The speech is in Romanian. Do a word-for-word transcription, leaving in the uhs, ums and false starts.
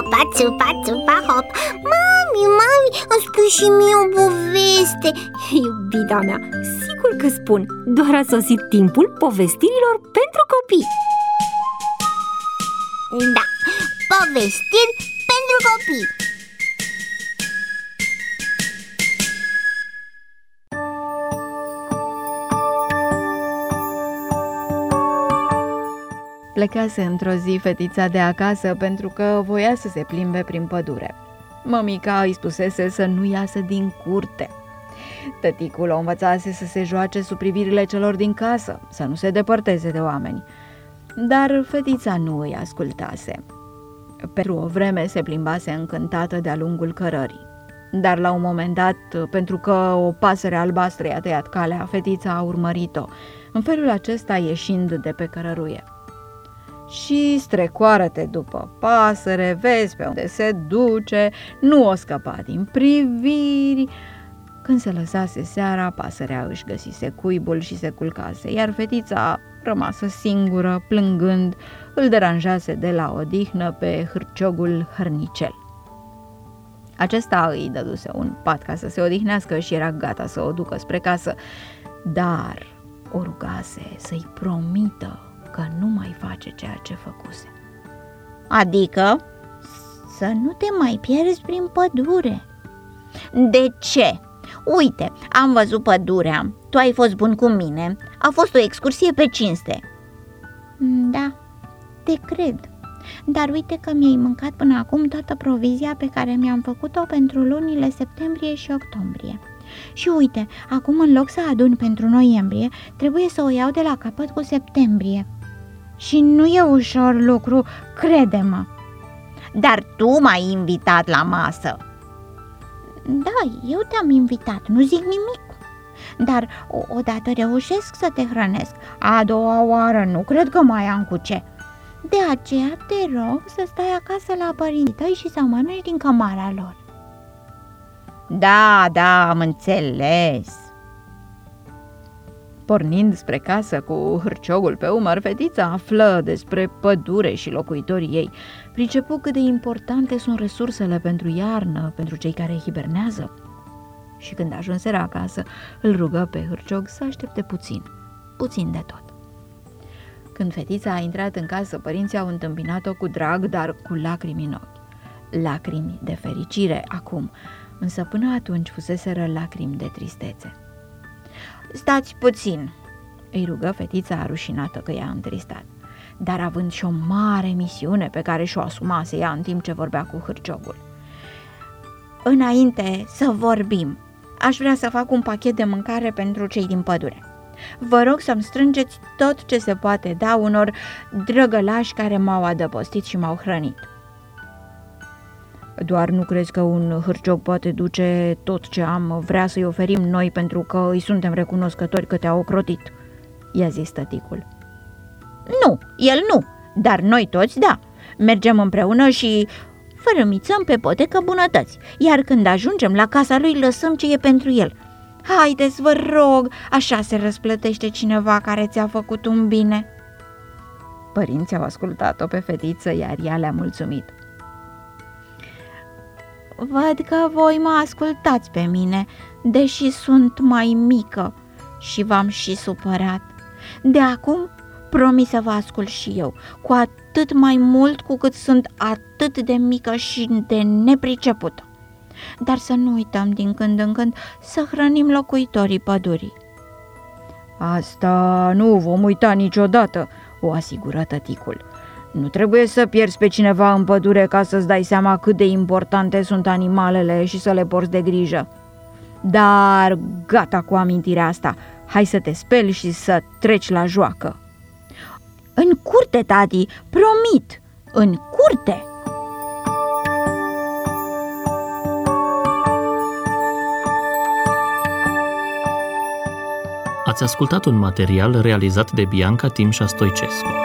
țupa, țupa, țupa, hop. Mami, mami, îmi spui și mie o poveste. Iubita mea, sigur că spun. Doar a sosit timpul povestirilor pentru copii. Da, povestiri pentru copii. Plecase într-o zi fetița de acasă pentru că voia să se plimbe prin pădure. Mămica îi spusese să nu iasă din curte. Tăticul o învățase să se joace sub privirile celor din casă, să nu se depărteze de oameni. Dar fetița nu îi ascultase. Pentru o vreme se plimbase încântată de-a lungul cărării. Dar la un moment dat, pentru că o pasăre albastră i-a tăiat calea, fetița a urmărit-o, în felul acesta ieșind de pe cărăruie. Și strecoară-te după pasăre, vezi pe unde se duce, nu o scăpa din priviri. Când se lăsase seara, pasărea își găsise cuibul și se culcase, iar fetița, rămasă singură, plângând, îl deranjase de la odihnă pe hârciogul hărnicel. Acesta îi dăduse un pat ca să se odihnească și era gata să o ducă spre casă, dar o rugase să-i promită că nu mai face ceea ce făcuse. Adică să nu te mai pierzi prin pădure. De ce? Uite, am văzut pădurea, tu ai fost bun cu mine, a fost o excursie pe cinste. Da, te cred, dar uite că mi-ai mâncat până acum toată provizia pe care mi-am făcut-o pentru lunile septembrie și octombrie. Și uite, acum în loc să adun pentru noiembrie, trebuie să o iau de la capăt cu septembrie. Și nu e ușor lucru, crede-mă. Dar tu m-ai invitat la masă. Da, eu te-am invitat, nu zic nimic. Dar o- odată reușesc să te hrănesc, a doua oară nu cred că mai am cu ce. De aceea te rog să stai acasă la părinții tăi și să mănânci din cămara lor. Da, da, am înțeles. Pornind spre casă cu hârciogul pe umăr, fetița află despre pădure și locuitorii ei. Pricepu cât de importante sunt resursele pentru iarnă, pentru cei care hibernează. Și când ajunseră acasă, îl rugă pe hârciog să aștepte puțin, puțin de tot. Când fetița a intrat în casă, părinții au întâmpinat-o cu drag, dar cu lacrimi în ochi. Lacrimi de fericire acum, însă până atunci fuseseră lacrimi de tristețe. Stați puțin, îi rugă fetița rușinată că i-a întristat, dar având și o mare misiune pe care și-o asumase ea în timp ce vorbea cu hârciogul. Înainte să vorbim, aș vrea să fac un pachet de mâncare pentru cei din pădure. Vă rog să-mi strângeți tot ce se poate da unor drăgălași care m-au adăpostit și m-au hrănit. Doar nu crezi că un hârciog poate duce tot ce am vrea să-i oferim noi pentru că îi suntem recunoscători că te-a ocrotit? I-a zis tăticul. Nu, el nu, dar noi toți da. Mergem împreună și fărâmițăm pe potecă bunătăți, iar când ajungem la casa lui lăsăm ce e pentru el. Haideți, vă rog, așa se răsplătește cineva care ți-a făcut un bine. Părinții au ascultat-o pe fetiță, iar ea le-a mulțumit. Văd că voi mă ascultați pe mine, deși sunt mai mică și v-am și supărat. De acum promit să vă ascult și eu, cu atât mai mult cu cât sunt atât de mică și de nepricepută. Dar să nu uităm din când în când să hrănim locuitorii pădurii. Asta nu vom uita niciodată, o asigură tăticul. Nu trebuie să pierzi pe cineva în pădure ca să-ți dai seama cât de importante sunt animalele și să le porți de grijă. Dar gata cu amintirea asta, hai să te speli și să treci la joacă. În curte, tati, promit, în curte! Ați ascultat un material realizat de Bianca Timșa Stoicescu.